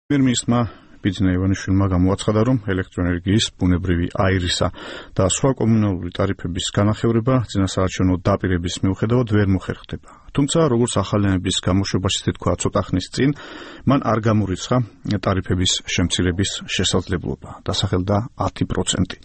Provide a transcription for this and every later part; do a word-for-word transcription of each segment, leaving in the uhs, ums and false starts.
პრემიერ-მინისტრმა ბიძინა ივანიშვილმა გამოაცხადა, რომ ელექტროენერგიის, ბუნებრივი აირისა და სხვა კომუნალური ტარიფების განახევრება წინასაარჩევნო დაპირების მიუხედავად ვერ მოხერხდება. თუმცა, როგორც ახალენების გამოშვებაში თქვა ცოტა ხნის წინ, მან არ გამორიცხა ტარიფების შემცირების შესაძლებლობა, დასახელდა ათი პროცენტი.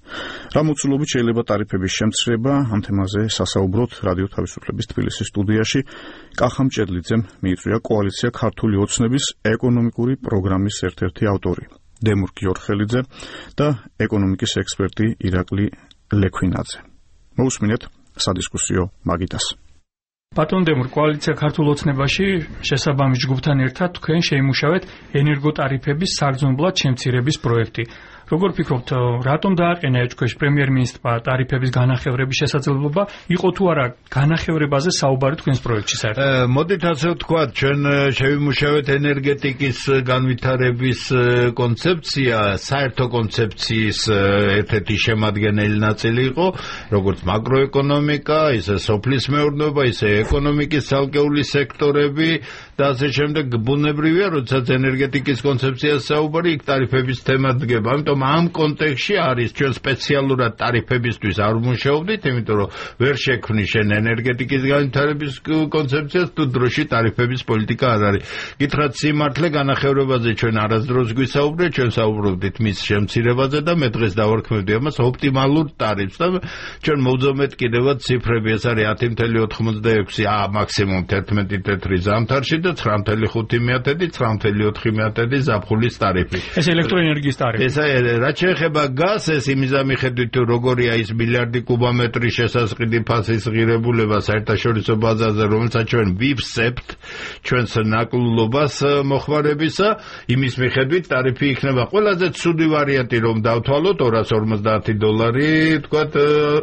რა მოცულობით შეიძლება ტარიფების შემცირება, ამ თემაზე სასაუბროთ რადიო თავისუფლების თბილისის სტუდიაში კახა მჭედლიძემ მიიწვია კოალიცია ქართული ოცნების ეკონომიკური პროგრამის ერთ-ერთი ავტორი დემურ გიორხელიძე და ეკონომიკის ექსპერტი ირაკლი ლექვინაძე. მოусმინეთ სადისკუსიო მაგიდას. ბატონ დემურ, კოალიცია ქართულ ოცნებაში შესაბამის ჯგუფთან ერთად თქვენ შეიმუშავეთ ენერგოტარიფების საგრძნობლად შემცირების პროექტი. როგორ ფიქრობთ, რატომ დააყენა ეჭქვეშ პრემიერ-მინისტრმა ტარიფების განახევრების შესაძლებლობა? იყო თუ არა განახევრებაზე საუბარი თქვენს პროექტში საერთოდ? მოდით ასე ვთქვათ, ჩვენ შევიმუშავეთ ენერგეტიკის განვითარების კონცეფცია, საერთო კონცეფციის ერთ-ერთი შემადგენელი ნაწილი იყო, როგორც მაკროეკონომიკა, ისე სოფლის მეურნეობა, ისე ეკონომიკის ცალკეული სექტორები და ასე შემდეგ. ბუნებრივია, როდესაც ენერგეტიკის კონცეფციას საუბარი, იქ ტარიფების თემა დგება. ამიტომ ამ კონტექსტში არის ჩვენ სპეციალურად ტარიფებისთვის არ ვმუშაობდით, იმიტომ რომ ვერ შექმნი შენ ენერგეტიკის განვითარების კონცეფციას, თუ დროში ტარიფების პოლიტიკა არ არის. გითხრათ სიმართლე, განახევრებაზე ჩვენ არასდროს გვისაუბრეთ, ჩვენ საუბრობდით მის შემცირებაზე და მე დღეს დავარქმევდი ამას ოპტიმალურ ტარიფს და ჩვენ მოვძომეთ კიდევაც ციფრები, ეს არის ათი კoma ოცდაექვსი ა მაქსიმუმ თერთმეტი თეთრი ზამთარში და ცხრა კoma ხუთი მეათედი, ცხრა კoma ოთხი მეათედი ზაფხულის ტარიფი. ეს ელექტროენერგიის ტარიფი. ეს რაც შეეხება გაზს, ეს იმის ამიხედვით, როგორია ის მილიარდი კუბომეტრი შესასყიდი ფასის ღირებულება საერთაშორისო ბაზარზე, რომელსაც ჩვენ ვივსებთ ჩვენს ნაკლულობას მოხმარებისა, იმის მიხედვით ტარიფი იქნება ყველაზე ცუდი ვარიანტი, რომ დავთვალოთ ორას ორმოცდაათი დოლარი, თქვათ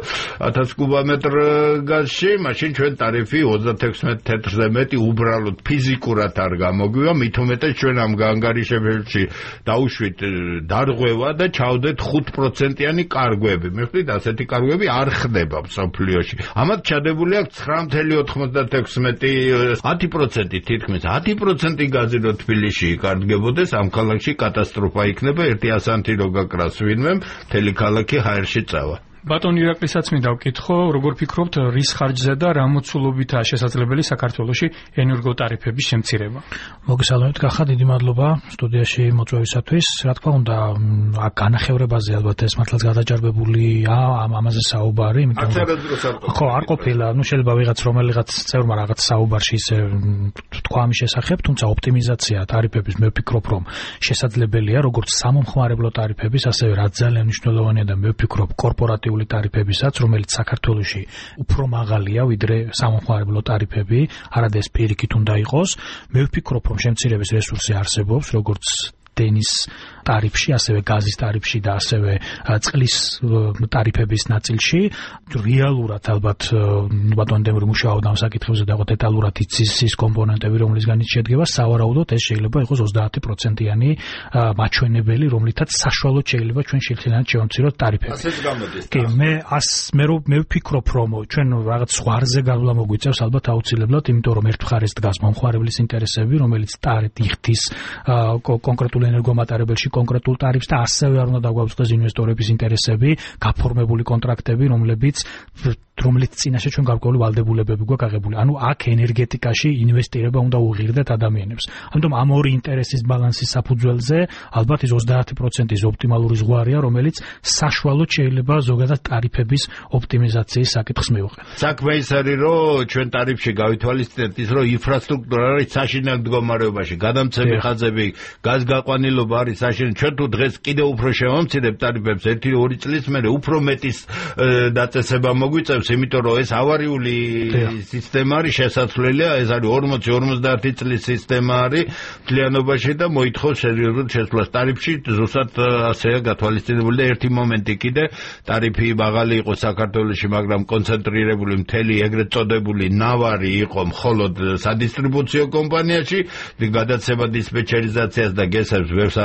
ათას კუბომეტრ გაზში, მაშინ ჩვენ ტარიფი ოცდათექვსმეტ თეთრზე მეტი უბრალოდ ფიზიკურად არ გამოგვივა, მით უმეტეს ჩვენ ამ განგარიშებში დაუშვით დარღვევა და ჩავდეთ ხუთ პროცენტიანი კარგვები. მიხდით, ასეთი კარგვები არ ხდება მსოფლიოში. ამათ ჩადებული აქვს ცხრა კoma ოცდათექვსმეტი ათი პროცენტი თითქმის ათი პროცენტი გაზი რო თბილისში იკარდგებოდეს, ამ ქალაქში კატასტროფა იქნება, ერთი ასანთი რო გაკრას ვინმე, მთელი ქალაქი ჰაერში წავა. ბატონ ირაკლისაც მინდა ვკითხო, როგორ ფიქრობთ, რის ხარჯზე და რა მოცულობითაა შესაძლებელი საქართველოში ენერგოტარიფების შემცირება? მოგესალმებით, კახა, დიდი მადლობა სტუდიაში მოწვევისათვის. რა თქმა უნდა, აქ განახევრებაზე ალბათ ეს მართლაც გადაჯარბებულია, ამაზე საუბარი, იმიტომ რომ ხო, არ ყოფილა, ну შეიძლება ვიღაც რომელიღაც წევრმა რაღაც საუბარში ისე თქვა ამის შესახებ, თუმცა ოპტიმიზაცია ტარიფების მე ვფიქრობ, რომ შესაძლებელია, როგორც სამომხმარებლო ტარიფების, ასევე რაც ძალიან მნიშვნელოვანია და მე ვფიქრობ კორპორატიული ტარიფებისაც, რომელიც საქართველოში უფრო მაღალია ვიდრე სამომხმარებლო ტარიფები, არადეს პირიქით უნდა იყოს. მე ვფიქრობ, რომ შემცირების რესურსი არსებობს, როგორც დენის ტარიფში, ასევე გაზის ტარიფში და ასევე წყლის ტარიფების ნაწილში. რეალურად ალბათ ბატონ დემური მუშაობდა ამ საკითხებზე და დეტალურად იცის ის კომპონენტები, რომლისგანაც შედგება, სავარაუდოდ ეს შეიძლება იყოს ოცდაათი პროცენტიანი მაჩვენებელი, რომლითაც საშუალოდ შეიძლება ჩვენ შეხილანად შევამციროთ ტარიფები. ასეც გამოდის. კი, მე ას მე მე ვფიქრობ, რომ ჩვენ რაღაც ზღვარზე გავლა მოგვიწევს ალბათ აუცილებლად, იმიტომ რომ ერთ მხარეს დგას მომხმარებლის ინტერესები, რომელიც ტარიფი იხდის კონკრეტულ ენერგომატარებელში კონკრეტულ ტარიფს და ასევე არ უნდა დაგვაუწყდეს ინვესტორების ინტერესები, გაფორმებული კონტრაქტები, რომლებიც რომელიც წინაშე ჩვენ გარკვეული ვალდებულებები გვაქვს აღებული. ანუ აქ ენერგეტიკაში ინვესტირება უნდა უღირდეთ ადამიანებს. ამიტომ ამ ორი ინტერესის ბალანსის საფუძველზე ალბათ ის ოცდაათი პროცენტი ოპტიმალური ზღვარია, რომელიც საშუალოდ შეიძლება ზოგადად ტარიფების ოპტიმიზაციის საკითხს მივუყენოთ. საქმე ის არის, რომ ჩვენ ტარიფში გავითვალისწინებთ ის, რომ ინფრასტრუქტურა არის საშინელ მდგომარეობაში, გადამცემი ხაზები, გაზგაყვანილობა არის საშინელი. ჩვენ თუ დღეს კიდევ უფრო შევამცირებთ ტარიფებს ერთი ორი წლის მერე უფრო მეტის დაწესება მოგვიწევს, იმიტომ რომ ეს ავარიული სისტემა არის შესაძლებელია, ეს არის ორმოცი ორმოცდაათი წლის სისტემა არის მთლიანობაში და მოითხოვს სერიოზულ შესვლას ტარიფში. ზუსტად ასეა გათვალისწინებული და ერთი მომენტი კიდე ტარიფი მაღალი იყო საქართველოში, მაგრამ კონცენტრირებული მთელი ეგრეთ წოდებული ნავარი იყო მხოლოდ სადისტრიბუციო კომპანიაში, გადაცემა დისპეჩერიზაციას და გესებს ვერს არაფერს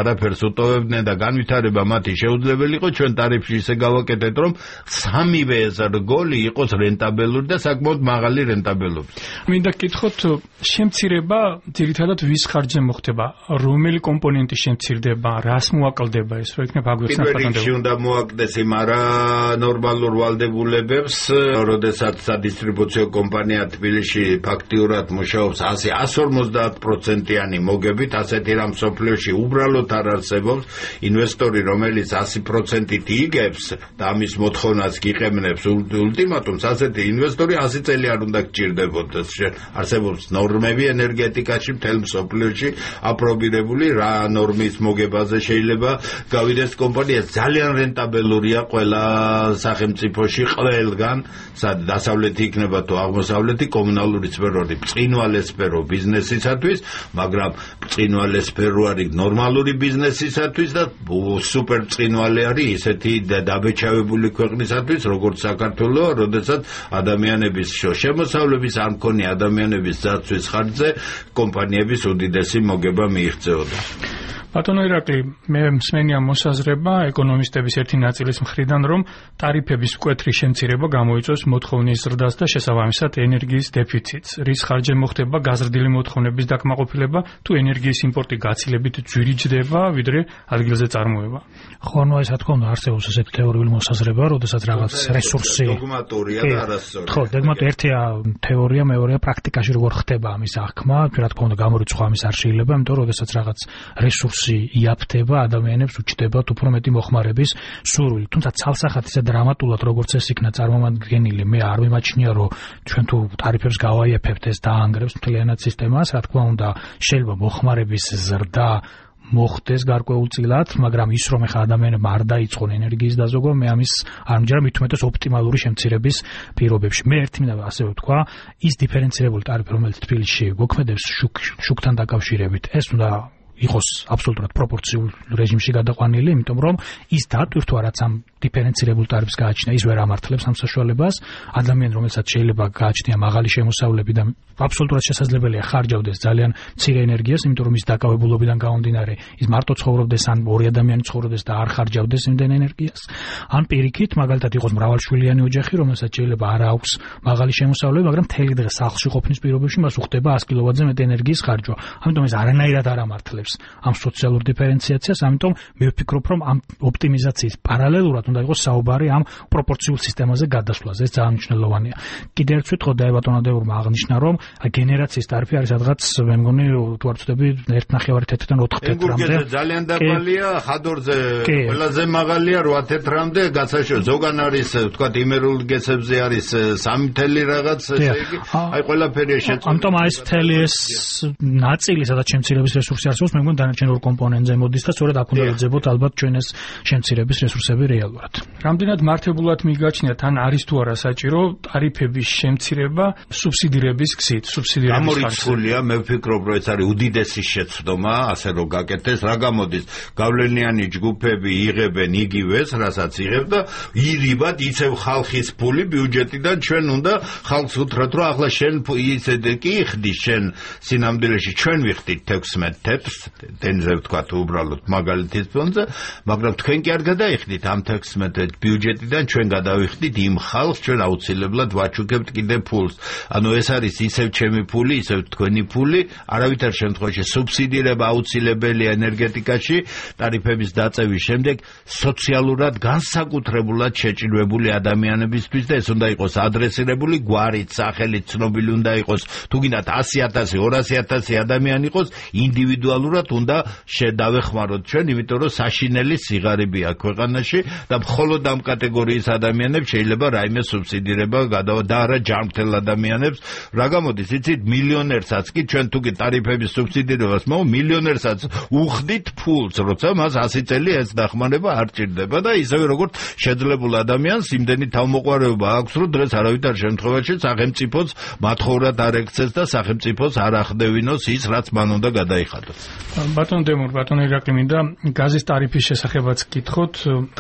უტოვებდნენ და განვითარება მათი შეუძლებელი იყო, ჩვენ ტარიფში ისე გავაკეთეთ, რომ სამივე ეს რგოლი იყოს რენტაბელური და საკმაოდ მაღალი რენტაბელობით. მინდა გკითხოთ, შემცირება ძირითადად ვის ხარჯზე მოხდება? რომელი კომპონენტი შემცირდება, რას მოაკლდება ეს? რო იქნებ აგვიხსნა პირველ რიგში უნდა მოაკლდეს იმ არანორმალურ ვალდებულებებს, როდესაც სადისტრიბუციო კომპანია თბილისში ფაქტიურად მუშაობს one fifty პროცენტიანი მოგებით, ასეთი რამ სოფლიოში უბრალოდ არ არსებობს. ინვესტორი, რომელიც one hundred პროცენტით იგებს და ამის მოთხოვნას გიყებნებს ულტიმატუმს, ასეთი ინვესტორი one hundred წელი არ უნდა გჭირდებოდეს. არსებობს ნორმები ენერგეტიკაში მთელ სოფლიოში აპრობირებული, რა ნორმის მოგებაზე შეიძლება გავიდეს კომპანია. ძალიან რენტაბელურია ყველა სახელმწიფოში ყველგან, სად დასავლეთი იქნება თუ აღმოსავლეთი, კომუნალური სფეროები ბრწყინვალე სფერო ბიზნესისათვის, მაგრამ ბრწყინვალე სფერო არის ნორმალური ბიზნესისათვის და სუპერ ბრწყინვალე არის ისეთი დაბეჭავებული ქვეყნისათვის, როგორც საქართველო, როდესაც ადამიანების შემოსავლების არ მქონი ადამიანების ძაცვის ხარჯზე კომპანიების უდიდესი მოგება მიიღწეოდა. ბატონო ირაკლი, მე მსმენია მოსაზრება ეკონომისტების ერთი ნაწილის მხრიდან, რომ ტარიფების მკვეთრი შემცირება გამოიწვევს მოთხოვნის ზრდას და შესაბამისად ენერგიის დეფიციტს. რის ხარჯზე მოხდება გაზრდილი მოთხოვნების დაკმაყოფილება, თუ ენერგიის იმპორტი გაცილებით ძვირიჯდება, ვიდრე ადგილზე წარმოება. ხო, ნუ ეს რა თქმა უნდა არსებობს ესეთი თეორიული მოსაზრება, როდესაც რაღაც რესურსი დოგმატურია და არასწორი. ხო, დოგმატური ერთია თეორია, მეორეა პრაქტიკაში როგორ ხდება ამის აღქმა, რა თქმა უნდა გამორიცხვა ამის არ შეიძლება, იმიტომ რომ როდესაც რაღაც რესურსი იაფთება, ადამიანებს უჩნდებათ უფრო მეტი მოხმარების სურვილი. თუმცა ცალსახად ისე დრამატულად როგორც ეს იქნა წარმომადგენელი, მე არ მიმაჩნია, რომ ჩვენ თუ ტარიფებს გავაიაფებთ, ეს დაანგრევს მთლიანად სისტემას. რა თქმა უნდა, შეიძლება მოხმარების ზრდა მოხდეს გარკვეულწილად, მაგრამ ის რომ ეხა ადამიანებმა არ დაიწყონ ენერგიის დაზოგვა, მე ამის არ მჯერა მით უმეტეს ოპტიმალური შემცირების პირობებში. მე ერთი მინდა ასევე ვთქვა, ის დიფერენცირებული ტარიფი, რომელიც თბილისში გვოქმედებს შუქთან დაკავშირებით, ეს უნდა იყოს აბსოლუტურად პროპორციულ რეჟიმში გადაყვანილი, იმიტომ რომ ის დატვირთვა, რაც ამ დიფერენცირებულ ტარიფს გააჩნია, ის ვერ ამართლებს ამ საშუალებას. ადამიანი, რომელსაც შეიძლება გააჩნია მაღალი შემოსავლები და აბსოლუტურად შესაძლებელია ხარჯავდეს ძალიან მცირე ენერგიას, იმიტომ რომ ის დაკავებულობიდან გამომდინარე, ის მარტო ცხოვრობდეს ან ორი ადამიანი ცხოვრობდეს და არ ხარჯავდეს იმდენ ენერგიას. ან პირიქით, მაგალითად იყოს მრავალშვილიანი ოჯახი, რომელსაც შეიძლება არ აქვს მაღალი შემოსავლები, მაგრამ მთელი დღე სახლში ყოფნის პირობებში მას უხდება one hundred კილოვატზე მეტი ენერგიის ხარჯვა. ამიტომ ეს არანაირად არ ამართლებს ამ სოციალურ დიფერენციაციას, ამიტომ მე ვფიქრობ, რომ ამ ოპტიმიზაციის პარალელურად უნდა იყოს საუბარი ამ პროპორციულ სისტემაზე გადასვლაზე. ეს ძალიან მნიშვნელოვანია. კიდევ ერთ ვიტყოდ და ბატონო დეურმა აღნიშნა, რომ გენერაციის ტარიფი არის სადღაც, მე მგონი, თუ არ ვცდები, one ნახევარი თეთრიდან ოთხ თეთრამდე. ძალიან დაბალია, ხადორზე ყველაზე მაღალია eight თეთრამდე, გასაშო ზოგან არის, ვთქვათ, იმერულ გესებზე არის three თელი რაღაც, ესე იგი, აი ყველაფერია შეწყვეტილი. ამიტომ აი ეს მთელი ეს ნაწილი, სადაც შემცირების რესურსი არსებობს, მე მგონი დანარჩენ ორ კომპონენტზე მოდის და სწორედ აქ უნდა ეძებოთ ალბათ ჩვენ ეს შემცირების რესურსები რეალურად. რამდენად მართებულად მიგაჩნიათ, ან არის თუ არა საჭირო ტარიფების შემცირება სუბსიდირების გზით, სუბსიდირების გამორიცხულია, მე ვფიქრობ, რომ ეს არის უდიდესი შეცდომა, ასე რომ გაკეთდეს, რა გამოდის, გავლენიანი ჯგუფები იღებენ იგივეს, რასაც იღებ და ირიბად იცევ ხალხის ფული ბიუჯეტიდან, ჩვენ უნდა ხალხს უთხრათ, რომ ახლა შენ ისე კი იხდი შენ სინამდვილეში ჩვენ ვიხდით sixteen თეთრს, დენზე ვთქვათ უბრალოდ მაგალითის ფონზე, მაგრამ თქვენ კი არ გადაიხდით ამ sixteen ბიუჯეტიდან, ჩვენ გადავიხდით იმ ხალხს, ჩვენ აუცილებლად ვაჩუქებთ კიდე ფულს. ანუ ეს არის ისევ ჩემი ფული, ისევ თქვენი ფული, არავითარ შემთხვევაში სუბსიდირება აუცილებელია ენერგეტიკაში, ტარიფების დაწევის შემდეგ სოციალურად განსაკუთრებულად შეჭირვებული ადამიანებისთვის და ეს უნდა იყოს ადრესირებული გვარით, სახელით ცნობილი უნდა იყოს, თუ გინდათ one hundred thousand, two hundred thousand ადამიანი იყოს, ინდივიდუალურად უნდა შედავეხმაროთ ჩვენ, იმიტომ რომ საშინელი სიღარიბეა ქვეყანაში და მხოლოდ ამ კატეგორიის ადამიანებს შეიძლება რაიმე სუბსიდირება გადავა და არა ჯანმრთელ ადამიანებს. რა გამოდის, იცით, მილიონერსაც კი ჩვენ თუ კი ტარიფების სუბსიდირებას მო მილიონერსაც უხდით ფულს, როცა მას one hundred წელი ეს დახმარება არ ჭირდება და ისევე როგორც შეძლებულ ადამიანს იმდენი თავმოყარება აქვს, რომ დღეს არავითარ შემთხვევაში სახელმწიფოც მათხოვრად არ ექცეს და სახელმწიფოს არ ახდევინოს ის, რაც მან უნდა გადაიხადოს. ბატონ დემურ, ბატონ ირაკლი, მინდა გაზის ტარიფის შესახებაც გითხოთ. ყაზახეთი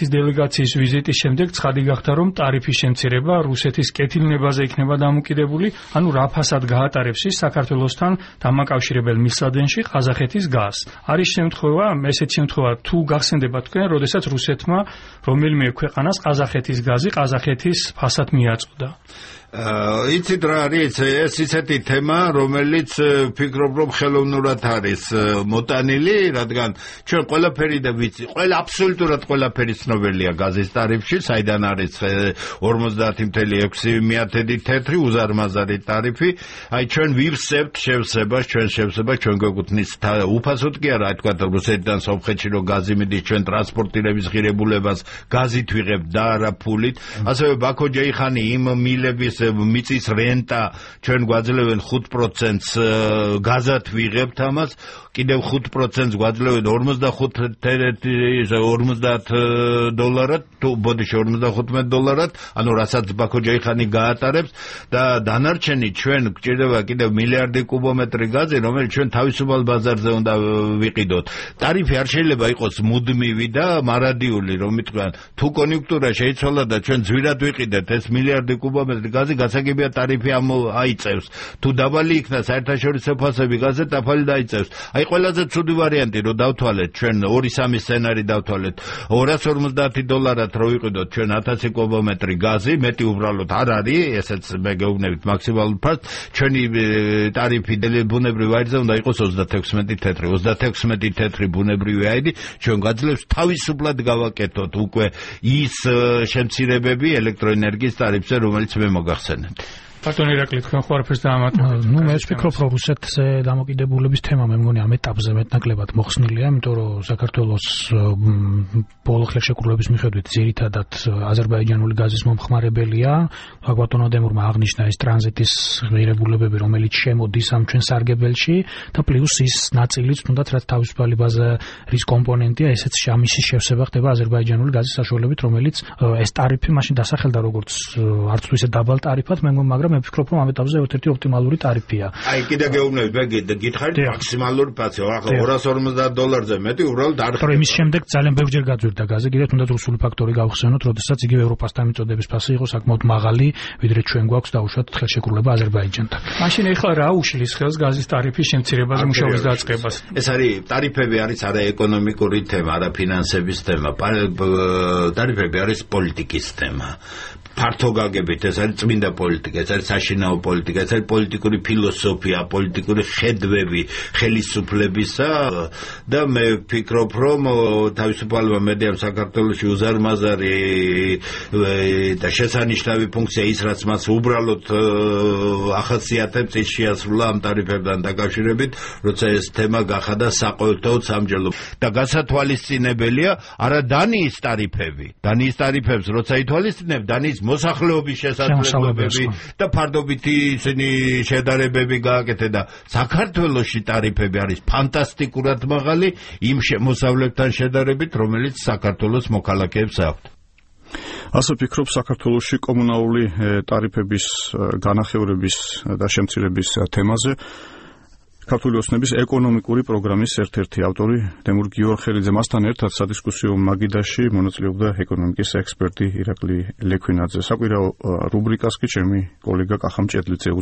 ყაზახეთის დელეგაციის ვიზიტის შემდეგ ცხადი გახდა, რომ ტარიფის შემცირება რუსეთის კეთილნებაზე იქნება დამოკიდებული, ანუ რა ფასად გაატარებს ის საქართველოსთან დამაკავშირებელ მილსადენში ყაზახეთის გაზს. არის შემთხვევა, ესეთი შემთხვევა თუ გახსენდება თქვენ, როდესაც რუსეთმა რომელიმე ქვეყანას ყაზახეთის გაზი ყაზახეთის ფასად მიაწოდა. იცით რა არის ეს ისეთი თემა, რომელიც ფიქრობ რომ ხელოვნურად არის მოტანილი, რადგან ჩვენ ყველაფერი და ვიცი, ყველა აბსოლუტურად ყველაფერი ცნობილია გაზის ტარიფში, საიდან არის ორმოცდაათი წუთი ექვსი მეათედი თეთრი უზარმაზარი ტარიფი. აი ჩვენ ვივსებთ შევსებას, ჩვენ შევსებას, ჩვენ გვეკუთვნის უფასოდ კი არა, თქვა რუსეთიდან სომხეთში რომ გაზი მიდის, ჩვენ ტრანსპორტირების ღირებულებას გაზით ვიღებთ და არა ფულით. ასევე ბაქო ჯეიხანი იმ მილების მიწის რენტა ჩვენ გვაძლევენ ხუთ პროცენტს გაზად ვიღებთ ამას, კიდევ ხუთ პროცენტს გვაძლევენ ორმოცდაათ დოლარად, თუ ბოდიში ორმოცდახუთმეტ დოლარად, ანუ რასაც ბაქო ჯეიხანი გაატარებს და დანარჩენი ჩვენ გვჭირდება კიდევ მილიარდი კუბომეტრი გაზი, რომელიც ჩვენ თავისუფალ ბაზარზე უნდა ვიყიდოთ. ტარიფი არ შეიძლება იყოს მუდმივი და მარადიული, რომ იტყვიან, თუ კონიუნქტურა შეიცვალა და ჩვენ ძვირად ვიყიდეთ ეს მილიარდი კუბომეტრი გაზი, გასაგებია ტარიფი აიწევს. თუ დაბალი იქნა საერთაშორისო ფასები გაზზე, დაფალი დაიწევს. აი ყველაზე ცუდი ვარიანტი რომ დავთვალეთ, ჩვენ ორი სამი სცენარი დავთვალეთ, ორას ორმოცდაათი დოლარად რო ვიყიდოთ ჩვენ ათასი კუბომეტრი გაზი, მეტი უბრალოდ არ არის, ესეც მე გეუბნებით მაქსიმალურ ფასს, ჩვენი ტარიფი ბუნებრივი აირზე უნდა იყოს ოცდათექვსმეტი თეთრი, ოცდათექვსმეტი თეთრი ბუნებრივი აირი, ჩვენ გვაძლევს თავისუფლად გავაკეთოთ უკვე ის შემცირებები ელექტროენერგიის ტარიფზე, რომელიც მე მოგახსენეთ. ბატონი ირაკლი, თქვენ ხო არაფერს დაამატებთ? ნუ მე ვფიქრობ, რომ რუსეთზე დამოკიდებულების თემა მე მგონი ამ ეტაპზე მეტნაკლებად მოხსნილია, იმიტომ რომ საქართველოს ბოლო ხელშეკრულების მიხედვით ძირითადად აზერბაიჯანული გაზის მომხმარებელია. ბატონო დემურმა აღნიშნა ეს ტრანზიტის ღირებულებები, რომელიც შემოდის ამ ჩვენ სარგებელში და პლუს ის ნაწილიც, თუნდაც რაც თავისუფალი ბაზარის კომპონენტია, ესეც ამისი შევსება ხდება აზერბაიჯანული გაზის საშუალებით, რომელიც ეს ტარიფი მაშინ დასახელდა როგორც არც თუ ისე დაბალ ტარიფად, მე მგონი, მაგრამ მე ვფიქრობ, რომ ამ ეტაპზე ერთ-ერთი ოპტიმალური ტარიფია. აი კიდე გეუბნებით, მე გითხარით მაქსიმალური ფასი, ახლა ორას ორმოცდაათ დოლარზე მეტი უბრალოდ არ ხდება. იმის შემდეგ ძალიან ბევრჯერ გაძვირდა გაზი, კიდე თუნდაც რუსული ფაქტორი გავხსენოთ, როდესაც იგი ევროპასთან მიწოდების ფასი იყო საკმაოდ მაღალი, ვიდრე ჩვენ გვაქვს დაუშვათ ხელშეკრულება აზერბაიჯანთან. მაშინ ეხლა რა უშლის ხელს გაზის ტარიფის შემცირებაზე მუშაობის დაწყებას? ეს არის ტარიფები არის არა ეკონომიკური თემა, არა ფინანსების თემა, ტარიფები არის პოლიტიკის თემა. ფართო გაგებით ეს არის წმინდა პოლიტიკა, ეს არის საშინაო პოლიტიკა, ეს არის პოლიტიკური ფილოსოფია, პოლიტიკური ხედვები ხელისუფლებისა და მე ვფიქრობ, რომ თავისუფალმა მედიამ საქართველოში უზარმაზარი და შესანიშნავი ფუნქცია ის, რაც მას უბრალოდ ახასიათებს, ის შეასრულა ამ ტარიფებთან დაკავშირებით, როცა ეს თემა გახადა საყოველთაოდ სამჯერადო და გასათვალისწინებელია არა დანიის ტარიფები. დანიის ტარიფებს როცა ითვალისწინებ, დანიის მოსახლეობის შესაძლებლობები და ფარდობითი ისინი შედარებები გააკეთე და საქართველოში ტარიფები არის ფანტასტიკურად მაღალი იმ შემოსავლებთან შედარებით, რომელიც საქართველოს მოქალაქეებს აქვთ. ასე ფიქრობ საქართველოში კომუნალური ტარიფების განახევრების და შემცირების თემაზე ქართული ოცნების ეკონომიკური პროგრამის ერთ-ერთი ავტორი დემურ გიორხელიძე. მასთან ერთად სადისკუსიო მაგიდაში მონაწილეობდა ეკონომიკის ექსპერტი ირაკლი ლექვინაძე. საკვირაო რუბრიკას კი ჩემი კოლეგა კახამ ჭედლიძე